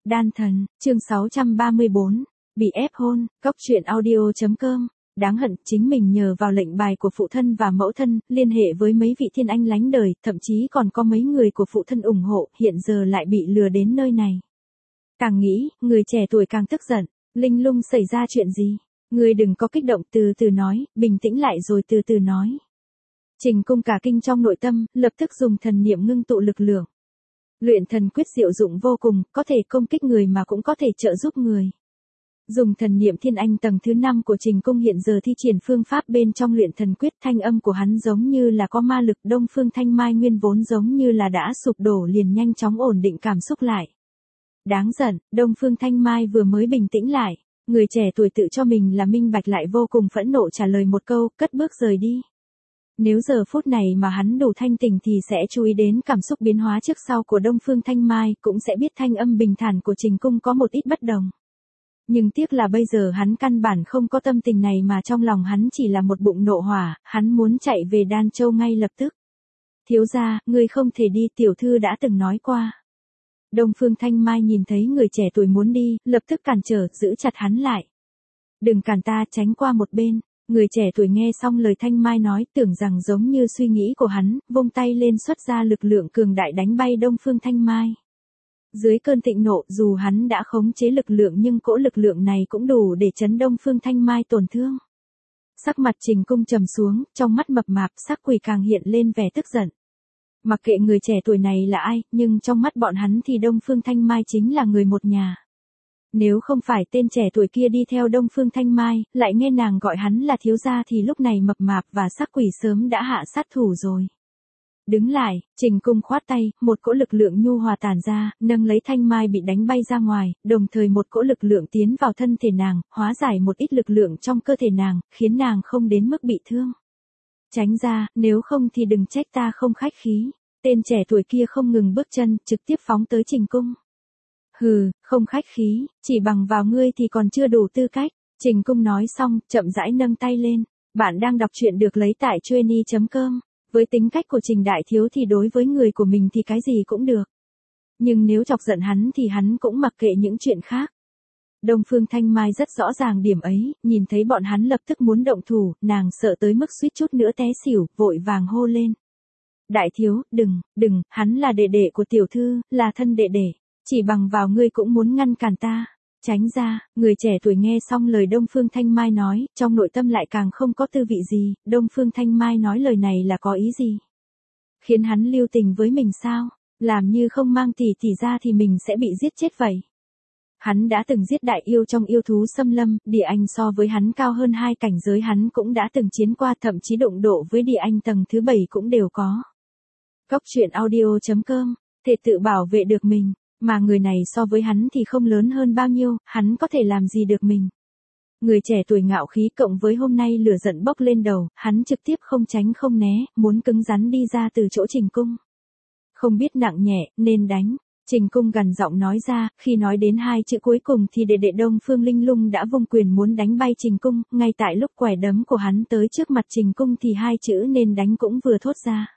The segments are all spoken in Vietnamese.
Đan thần, chương 634, bị ép hôn, Cóc truyện audio.com. Đáng hận, chính mình nhờ vào lệnh bài của phụ thân và mẫu thân, liên hệ với mấy vị thiên anh lánh đời, thậm chí còn có mấy người của phụ thân ủng hộ, hiện giờ lại bị lừa đến nơi này. Càng nghĩ, người trẻ tuổi càng tức giận. Linh Lung xảy ra chuyện gì? Ngươi đừng có kích động, từ từ nói, bình tĩnh lại rồi từ từ nói. Trình Cung cả kinh trong nội tâm, lập tức dùng thần niệm ngưng tụ lực lượng. Luyện thần quyết diệu dụng vô cùng, có thể công kích người mà cũng có thể trợ giúp người. Dùng thần niệm thiên anh tầng thứ 5 của Trình Cung hiện giờ thi triển phương pháp bên trong luyện thần quyết, thanh âm của hắn giống như là có ma lực. Đông Phương Thanh Mai nguyên vốn giống như là đã sụp đổ liền nhanh chóng ổn định cảm xúc lại. Đáng giận, Đông Phương Thanh Mai vừa mới bình tĩnh lại, người trẻ tuổi tự cho mình là minh bạch lại vô cùng phẫn nộ trả lời một câu, cất bước rời đi. Nếu giờ phút này mà hắn đủ thanh tỉnh thì sẽ chú ý đến cảm xúc biến hóa trước sau của Đông Phương Thanh Mai, cũng sẽ biết thanh âm bình thản của Trình Cung có một ít bất đồng. Nhưng tiếc là bây giờ hắn căn bản không có tâm tình này mà trong lòng hắn chỉ là một bụng nộ hỏa, hắn muốn chạy về Đan Châu ngay lập tức. Thiếu gia, ngươi không thể đi, tiểu thư đã từng nói qua. Đông Phương Thanh Mai nhìn thấy người trẻ tuổi muốn đi, lập tức cản trở, giữ chặt hắn lại. Đừng cản ta, tránh qua một bên. Người trẻ tuổi nghe xong lời Thanh Mai nói, tưởng rằng giống như suy nghĩ của hắn, vung tay lên xuất ra lực lượng cường đại đánh bay Đông Phương Thanh Mai. Dưới cơn thịnh nộ, dù hắn đã khống chế lực lượng nhưng cỗ lực lượng này cũng đủ để chấn Đông Phương Thanh Mai tổn thương. Sắc mặt Trình Cung trầm xuống, trong mắt mập mạp, sắc quỷ càng hiện lên vẻ tức giận. Mặc kệ người trẻ tuổi này là ai, nhưng trong mắt bọn hắn thì Đông Phương Thanh Mai chính là người một nhà. Nếu không phải tên trẻ tuổi kia đi theo Đông Phương Thanh Mai, lại nghe nàng gọi hắn là thiếu gia thì lúc này mập mạp và sắc quỷ sớm đã hạ sát thủ rồi. Đứng lại, Trình Cung khoát tay, một cỗ lực lượng nhu hòa tản ra, nâng lấy Thanh Mai bị đánh bay ra ngoài, đồng thời một cỗ lực lượng tiến vào thân thể nàng, hóa giải một ít lực lượng trong cơ thể nàng, khiến nàng không đến mức bị thương. Tránh ra, nếu không thì đừng trách ta không khách khí. Tên trẻ tuổi kia không ngừng bước chân, trực tiếp phóng tới Trình Cung. Hừ, không khách khí, chỉ bằng vào ngươi thì còn chưa đủ tư cách. Trình Cung nói xong, chậm rãi nâng tay lên. Bạn đang đọc truyện được lấy tại Chueny.com. Với tính cách của Trình Đại Thiếu thì đối với người của mình thì cái gì cũng được. Nhưng nếu chọc giận hắn thì hắn cũng mặc kệ những chuyện khác. Đông Phương Thanh Mai rất rõ ràng điểm ấy, nhìn thấy bọn hắn lập tức muốn động thủ, nàng sợ tới mức suýt chút nữa té xỉu, vội vàng hô lên. Đại thiếu, đừng, hắn là đệ đệ của tiểu thư, là thân đệ đệ. Chỉ bằng vào ngươi cũng muốn ngăn cản ta. Tránh ra, người trẻ tuổi nghe xong lời Đông Phương Thanh Mai nói, trong nội tâm lại càng không có tư vị gì. Đông Phương Thanh Mai nói lời này là có ý gì? Khiến hắn lưu tình với mình sao? Làm như không mang tỷ tỷ ra thì mình sẽ bị giết chết vậy. Hắn đã từng giết đại yêu trong yêu thú xâm lâm, địa anh so với hắn cao hơn 2 cảnh giới, hắn cũng đã từng chiến qua, thậm chí đụng độ với địa anh tầng thứ 7 cũng đều có. Cóc truyện audio.com, thể tự bảo vệ được mình, mà người này so với hắn thì không lớn hơn bao nhiêu, hắn có thể làm gì được mình. Người trẻ tuổi ngạo khí cộng với hôm nay lửa giận bốc lên đầu, hắn trực tiếp không tránh không né, muốn cứng rắn đi ra từ chỗ Trình Cung. Không biết nặng nhẹ, nên đánh. Trình Cung gằn giọng nói ra, khi nói đến 2 chữ cuối cùng thì đệ đệ Đông Phương Linh Lung đã vung quyền muốn đánh bay Trình Cung, ngay tại lúc quẻ đấm của hắn tới trước mặt Trình Cung thì 2 chữ nên đánh cũng vừa thốt ra.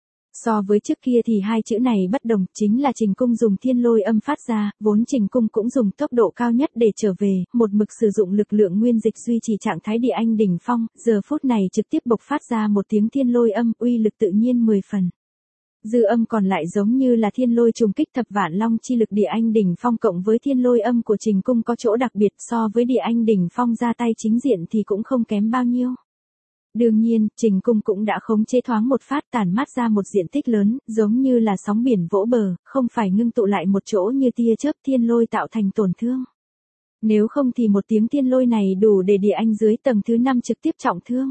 So với trước kia thì 2 chữ này bất đồng, chính là Trình Cung dùng thiên lôi âm phát ra, vốn Trình Cung cũng dùng tốc độ cao nhất để trở về, một mực sử dụng lực lượng nguyên dịch duy trì trạng thái địa anh đỉnh phong, giờ phút này trực tiếp bộc phát ra một tiếng thiên lôi âm, uy lực tự nhiên 10 phần. Dư âm còn lại giống như là thiên lôi trùng kích thập vạn long chi lực địa anh đỉnh phong cộng với thiên lôi âm của Trình Cung có chỗ đặc biệt, so với địa anh đỉnh phong ra tay chính diện thì cũng không kém bao nhiêu. Đương nhiên, Trình Cung cũng đã khống chế thoáng một phát, tản mát ra một diện tích lớn, giống như là sóng biển vỗ bờ, không phải ngưng tụ lại một chỗ như tia chớp thiên lôi tạo thành tổn thương. Nếu không thì một tiếng thiên lôi này đủ để địa anh dưới tầng thứ 5 trực tiếp trọng thương.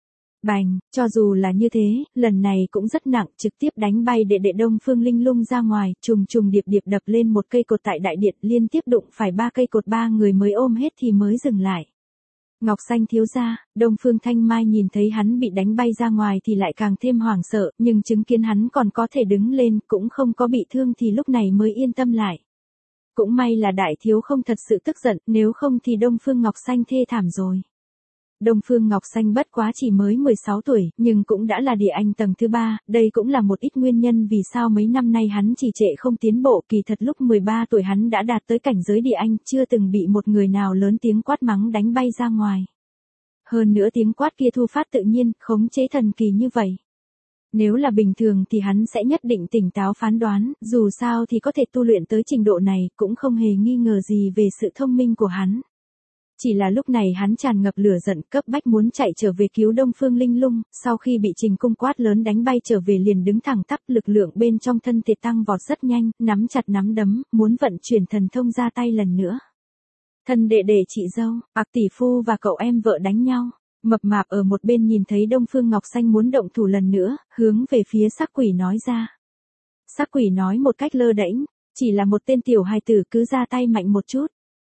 Bành, cho dù là như thế, lần này cũng rất nặng, trực tiếp đánh bay đệ đệ Đông Phương Linh Lung ra ngoài, trùng trùng điệp điệp đập lên một cây cột tại đại điện, liên tiếp đụng phải 3 cây cột, 3 người mới ôm hết thì mới dừng lại. Ngọc Xanh thiếu gia, Đông Phương Thanh Mai nhìn thấy hắn bị đánh bay ra ngoài thì lại càng thêm hoảng sợ, nhưng chứng kiến hắn còn có thể đứng lên, cũng không có bị thương thì lúc này mới yên tâm lại. Cũng may là đại thiếu không thật sự tức giận, nếu không thì Đông Phương Ngọc Xanh thê thảm rồi. Đông Phương Ngọc Xanh bất quá chỉ mới 16 tuổi, nhưng cũng đã là địa anh tầng thứ 3, đây cũng là một ít nguyên nhân vì sao mấy năm nay hắn trì trệ không tiến bộ, kỳ thật lúc 13 tuổi hắn đã đạt tới cảnh giới địa anh, chưa từng bị một người nào lớn tiếng quát mắng đánh bay ra ngoài. Hơn nữa tiếng quát kia thu phát tự nhiên, khống chế thần kỳ như vậy. Nếu là bình thường thì hắn sẽ nhất định tỉnh táo phán đoán, dù sao thì có thể tu luyện tới trình độ này, cũng không hề nghi ngờ gì về sự thông minh của hắn. Chỉ là lúc này hắn tràn ngập lửa giận, cấp bách muốn chạy trở về cứu Đông Phương Linh Lung, sau khi bị Trình Cung quát lớn đánh bay trở về liền đứng thẳng tắp, lực lượng bên trong thân thể tăng vọt rất nhanh, nắm chặt nắm đấm, muốn vận chuyển thần thông ra tay lần nữa. Thân đệ đệ chị dâu, tỷ phu và cậu em vợ đánh nhau. Mập mạp ở một bên nhìn thấy Đông Phương Ngọc Xanh muốn động thủ lần nữa, hướng về phía Sắc Quỷ nói ra. Sắc Quỷ nói một cách lơ đễnh, chỉ là một tên tiểu hài tử cứ ra tay mạnh một chút.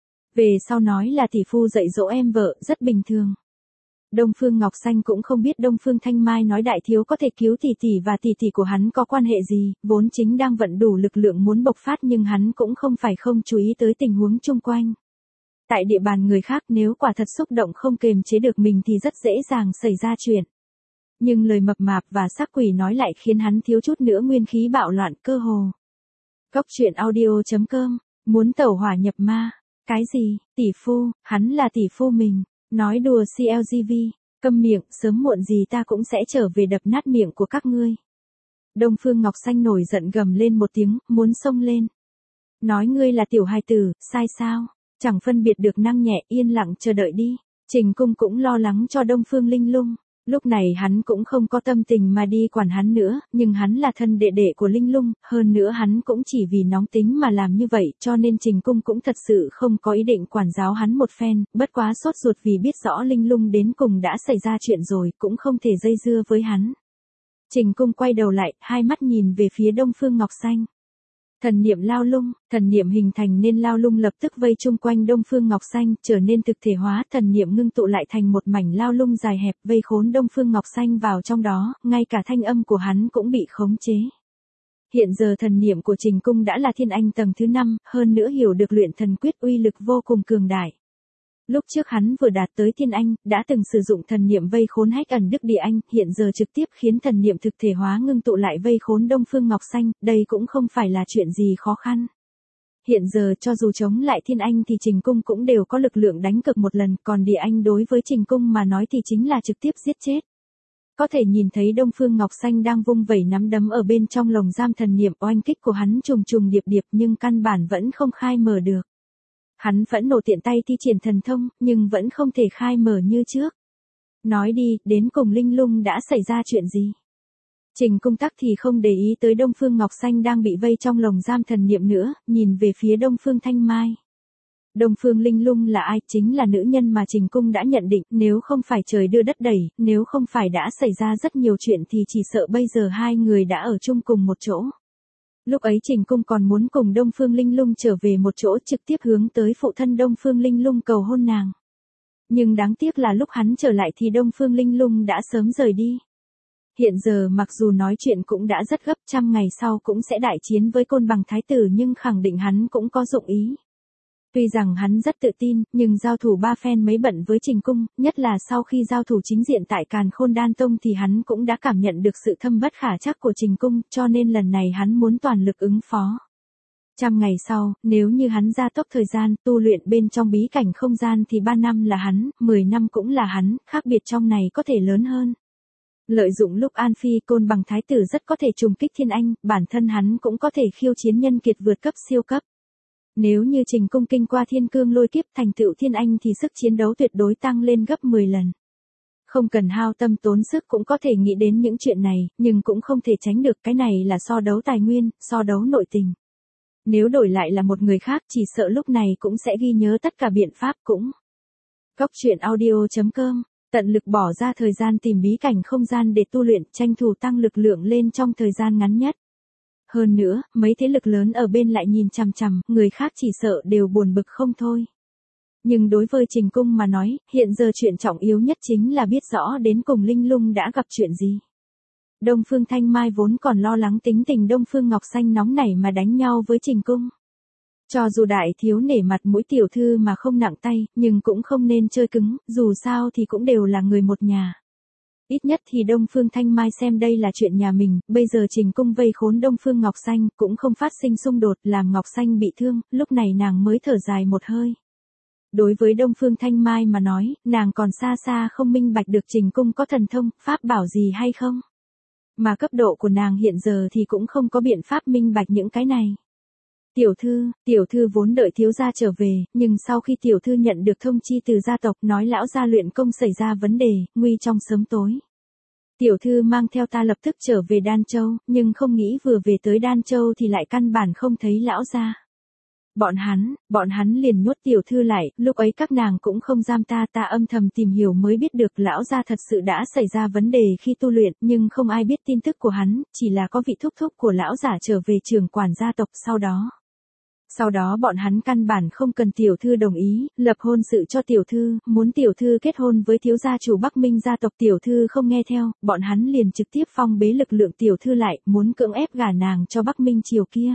Về sau nói là tỷ phu dạy dỗ em vợ, rất bình thường. Đông Phương Ngọc Xanh cũng không biết Đông Phương Thanh Mai nói đại thiếu có thể cứu tỷ tỷ và tỷ tỷ của hắn có quan hệ gì, vốn chính đang vận đủ lực lượng muốn bộc phát nhưng hắn cũng không phải không chú ý tới tình huống chung quanh. Tại địa bàn người khác nếu quả thật xúc động không kềm chế được mình thì rất dễ dàng xảy ra chuyện. Nhưng lời mập mạp và Sắc Quỷ nói lại khiến hắn thiếu chút nữa nguyên khí bạo loạn cơ hồ. Cốc truyện audio.com, muốn tẩu hỏa nhập ma. Cái gì, tỷ phu, hắn là tỷ phu mình, nói đùa CLGV, câm miệng, sớm muộn gì ta cũng sẽ trở về đập nát miệng của các ngươi. Đông Phương Ngọc Xanh nổi giận gầm lên một tiếng, muốn xông lên. Nói ngươi là tiểu hài tử, sai sao, chẳng phân biệt được năng nhẹ, yên lặng chờ đợi đi. Trình Cung cũng lo lắng cho Đông Phương Linh Lung. Lúc này hắn cũng không có tâm tình mà đi quản hắn nữa, nhưng hắn là thân đệ đệ của Linh Lung, hơn nữa hắn cũng chỉ vì nóng tính mà làm như vậy, cho nên Trình Cung cũng thật sự không có ý định quản giáo hắn một phen, bất quá sốt ruột vì biết rõ Linh Lung đến cùng đã xảy ra chuyện rồi, cũng không thể dây dưa với hắn. Trình Cung quay đầu lại, hai mắt nhìn về phía Đông Phương Ngọc Xanh. Thần niệm lao lung, thần niệm hình thành nên lao lung lập tức vây chung quanh Đông Phương Ngọc Xanh, trở nên thực thể hóa, thần niệm ngưng tụ lại thành một mảnh lao lung dài hẹp vây khốn Đông Phương Ngọc Xanh vào trong đó, ngay cả thanh âm của hắn cũng bị khống chế. Hiện giờ thần niệm của Trình Cung đã là thiên anh tầng thứ 5, hơn nữa hiểu được luyện thần quyết uy lực vô cùng cường đại. Lúc trước hắn vừa đạt tới thiên anh, đã từng sử dụng thần niệm vây khốn Hách Ẩn Đức Địa Anh, hiện giờ trực tiếp khiến thần niệm thực thể hóa ngưng tụ lại vây khốn Đông Phương Ngọc Xanh, đây cũng không phải là chuyện gì khó khăn. Hiện giờ cho dù chống lại thiên anh thì Trình Cung cũng đều có lực lượng đánh cực một lần, còn Địa Anh đối với Trình Cung mà nói thì chính là trực tiếp giết chết. Có thể nhìn thấy Đông Phương Ngọc Xanh đang vung vẩy nắm đấm ở bên trong lồng giam thần niệm, oanh kích của hắn trùng trùng điệp điệp nhưng căn bản vẫn không khai mở được. Hắn vẫn nổ tiện tay thi triển thần thông, nhưng vẫn không thể khai mở như trước. Nói đi, đến cùng Linh Lung đã xảy ra chuyện gì? Trình Cung tắc thì không để ý tới Đông Phương Ngọc Xanh đang bị vây trong lồng giam thần niệm nữa, nhìn về phía Đông Phương Thanh Mai. Đông Phương Linh Lung là ai? Chính là nữ nhân mà Trình Cung đã nhận định, nếu không phải trời đưa đất đẩy, nếu không phải đã xảy ra rất nhiều chuyện thì chỉ sợ bây giờ hai người đã ở chung cùng một chỗ. Lúc ấy Trình Cung còn muốn cùng Đông Phương Linh Lung trở về một chỗ trực tiếp hướng tới phụ thân Đông Phương Linh Lung cầu hôn nàng. Nhưng đáng tiếc là lúc hắn trở lại thì Đông Phương Linh Lung đã sớm rời đi. Hiện giờ mặc dù nói chuyện cũng đã rất gấp, 100 ngày sau cũng sẽ đại chiến với Côn Bằng Thái Tử nhưng khẳng định hắn cũng có dụng ý. Tuy rằng hắn rất tự tin, nhưng giao thủ 3 phen mấy bận với Trình Cung, nhất là sau khi giao thủ chính diện tại Càn Khôn Đan Tông thì hắn cũng đã cảm nhận được sự thâm bất khả trắc của Trình Cung, cho nên lần này hắn muốn toàn lực ứng phó. 100 ngày sau, nếu như hắn gia tốc thời gian, tu luyện bên trong bí cảnh không gian thì 3 năm là hắn, 10 năm cũng là hắn, khác biệt trong này có thể lớn hơn. Lợi dụng lúc An Phi Côn Bằng Thái Tử rất có thể trùng kích thiên anh, bản thân hắn cũng có thể khiêu chiến nhân kiệt vượt cấp siêu cấp. Nếu như Trình Cung kinh qua thiên cương lôi kiếp thành tựu thiên anh thì sức chiến đấu tuyệt đối tăng lên gấp 10 lần. Không cần hao tâm tốn sức cũng có thể nghĩ đến những chuyện này, nhưng cũng không thể tránh được, cái này là so đấu tài nguyên, so đấu nội tình. Nếu đổi lại là một người khác chỉ sợ lúc này cũng sẽ ghi nhớ tất cả biện pháp cũng. Cốc truyện audio.com, tận lực bỏ ra thời gian tìm bí cảnh không gian để tu luyện, tranh thủ tăng lực lượng lên trong thời gian ngắn nhất. Hơn nữa, mấy thế lực lớn ở bên lại nhìn chằm chằm, người khác chỉ sợ đều buồn bực không thôi. Nhưng đối với Trình Cung mà nói, hiện giờ chuyện trọng yếu nhất chính là biết rõ đến cùng Linh Lung đã gặp chuyện gì. Đông Phương Thanh Mai vốn còn lo lắng tính tình Đông Phương Ngọc Xanh nóng nảy mà đánh nhau với Trình Cung. Cho dù đại thiếu nể mặt mũi tiểu thư mà không nặng tay, nhưng cũng không nên chơi cứng, dù sao thì cũng đều là người một nhà. Ít nhất thì Đông Phương Thanh Mai xem đây là chuyện nhà mình, bây giờ Trình Cung vây khốn Đông Phương Ngọc Xanh, cũng không phát sinh xung đột làm Ngọc Xanh bị thương, lúc này nàng mới thở dài một hơi. Đối với Đông Phương Thanh Mai mà nói, nàng còn xa xa không minh bạch được Trình Cung có thần thông, pháp bảo gì hay không. Mà cấp độ của nàng hiện giờ thì cũng không có biện pháp minh bạch những cái này. Tiểu thư vốn đợi thiếu gia trở về, nhưng sau khi tiểu thư nhận được thông chi từ gia tộc nói lão gia luyện công xảy ra vấn đề, nguy trong sớm tối. Tiểu thư mang theo ta lập tức trở về Đan Châu, nhưng không nghĩ vừa về tới Đan Châu thì lại căn bản không thấy lão gia. Bọn hắn liền nhốt tiểu thư lại, lúc ấy các nàng cũng không giam ta âm thầm tìm hiểu mới biết được lão gia thật sự đã xảy ra vấn đề khi tu luyện, nhưng không ai biết tin tức của hắn, chỉ là có vị thúc thúc của lão giả trở về trưởng quản gia tộc Sau đó bọn hắn căn bản không cần tiểu thư đồng ý, lập hôn sự cho tiểu thư, muốn tiểu thư kết hôn với thiếu gia chủ Bắc Minh gia tộc, tiểu thư không nghe theo, bọn hắn liền trực tiếp phong bế lực lượng tiểu thư lại, muốn cưỡng ép gả nàng cho Bắc Minh triều kia.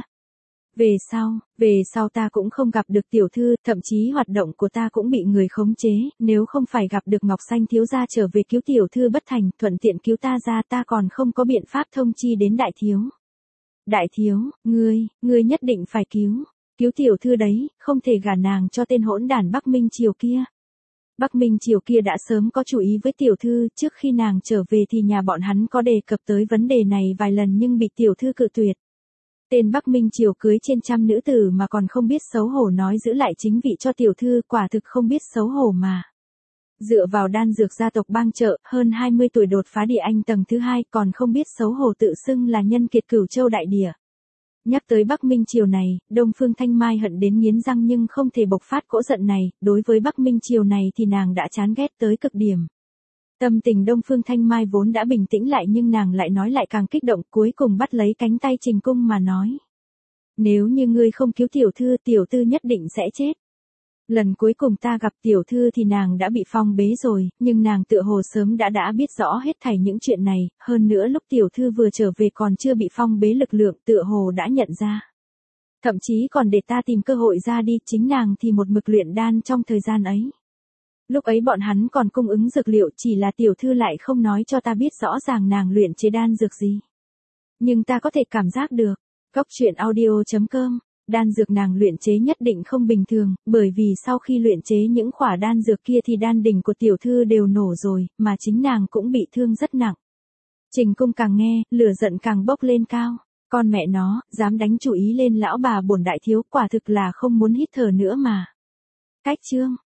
Về sau ta cũng không gặp được tiểu thư, thậm chí hoạt động của ta cũng bị người khống chế, nếu không phải gặp được Ngọc Xanh thiếu gia trở về cứu tiểu thư bất thành, thuận tiện cứu ta ra, ta còn không có biện pháp thông chi đến đại thiếu. Đại thiếu, ngươi nhất định phải cứu tiểu thư đấy, không thể gả nàng cho tên hỗn đản Bắc Minh triều kia. Bắc Minh triều kia đã sớm có chú ý với tiểu thư, trước khi nàng trở về thì nhà bọn hắn có đề cập tới vấn đề này vài lần nhưng bị tiểu thư cự tuyệt. Tên Bắc Minh triều cưới trên trăm nữ tử mà còn không biết xấu hổ nói giữ lại chính vị cho tiểu thư, quả thực không biết xấu hổ mà. Dựa vào đan dược gia tộc bang trợ, hơn 20 tuổi đột phá địa anh tầng thứ 2, còn không biết xấu hổ tự xưng là nhân kiệt Cửu Châu đại địa. Nhắc tới Bắc Minh triều này, Đông Phương Thanh Mai hận đến nghiến răng nhưng không thể bộc phát cỗ giận này, đối với Bắc Minh triều này thì nàng đã chán ghét tới cực điểm. Tâm tình Đông Phương Thanh Mai vốn đã bình tĩnh lại nhưng nàng lại nói lại càng kích động, cuối cùng bắt lấy cánh tay Trình Cung mà nói. Nếu như ngươi không cứu tiểu thư nhất định sẽ chết. Lần cuối cùng ta gặp tiểu thư thì nàng đã bị phong bế rồi, nhưng nàng tựa hồ sớm đã biết rõ hết thảy những chuyện này, hơn nữa lúc tiểu thư vừa trở về còn chưa bị phong bế lực lượng, tựa hồ đã nhận ra. Thậm chí còn để ta tìm cơ hội ra đi, chính nàng thì một mực luyện đan trong thời gian ấy. Lúc ấy bọn hắn còn cung ứng dược liệu, chỉ là tiểu thư lại không nói cho ta biết rõ ràng nàng luyện chế đan dược gì. Nhưng ta có thể cảm giác được. Cốc truyện audio.com, đan dược nàng luyện chế nhất định không bình thường, bởi vì sau khi luyện chế những khỏa đan dược kia thì đan đỉnh của tiểu thư đều nổ rồi, mà chính nàng cũng bị thương rất nặng. Trình Cung càng nghe, lửa giận càng bốc lên cao. Con mẹ nó, dám đánh chủ ý lên lão bà bổn đại thiếu, quả thực là không muốn hít thở nữa mà. Cách chương